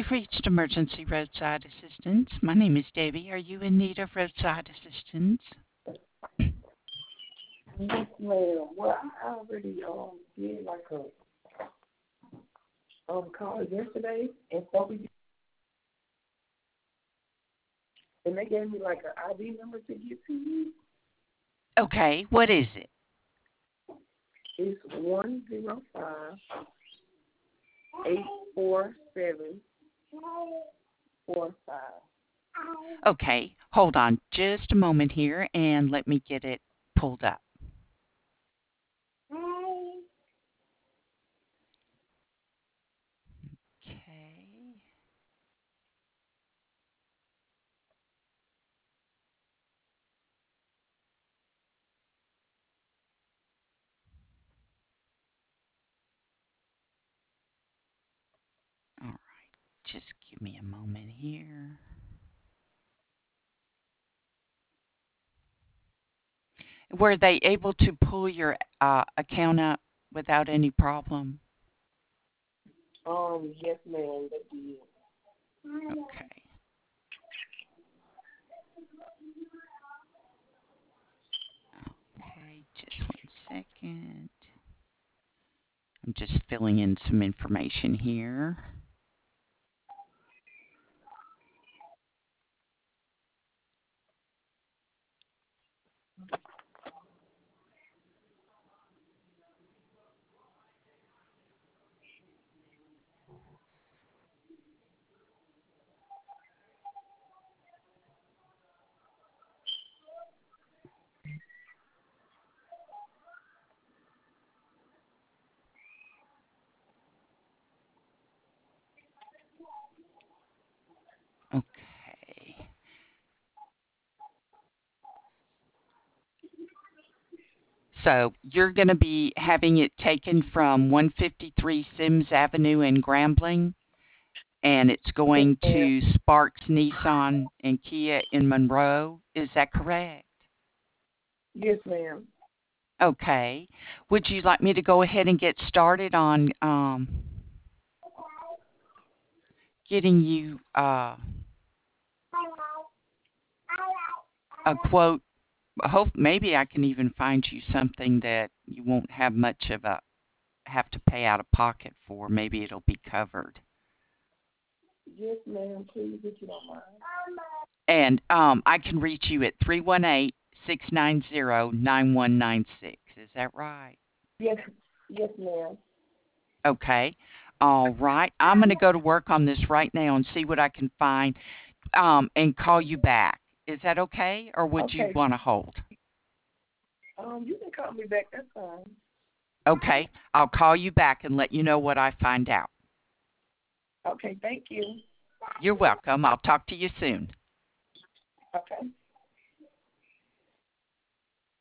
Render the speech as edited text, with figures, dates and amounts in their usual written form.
You've reached emergency roadside assistance. My name is Debbie. Are you in need of roadside assistance? Yes, ma'am. Well, I already did like a call yesterday and spoke with you, and they gave me like an ID number to get to you. Okay, what is it? It's 105-847-45. Okay, hold on just a moment here and let me get it pulled up. Okay. All right, just give me a moment here. Were they able to pull your account up without any problem? Yes, ma'am, they did. Okay. Okay, just 1 second. I'm just filling in some information here. Okay. So you're going to be having it taken from 153 Sims Avenue in Grambling, and it's Yes, going ma'am. to Sparks Nissan and Kia in Monroe. Is that correct? Yes, ma'am. Okay. Would you like me to go ahead and get started on getting you a quote? Hope maybe I can even find you something that you won't have much of a have to pay out of pocket for. Maybe it'll be covered. Yes, ma'am, please, if you don't mind. And I can reach you at 318-690-9196. Is that right? Yes, yes, ma'am. Okay. All right. I'm going to go to work on this right now and see what I can find and call you back. Is that okay? Or would you Okay. want to hold? You can call me back. That's fine. Okay. I'll call you back and let you know what I find out. Okay, thank you. You're welcome. I'll talk to you soon. Okay.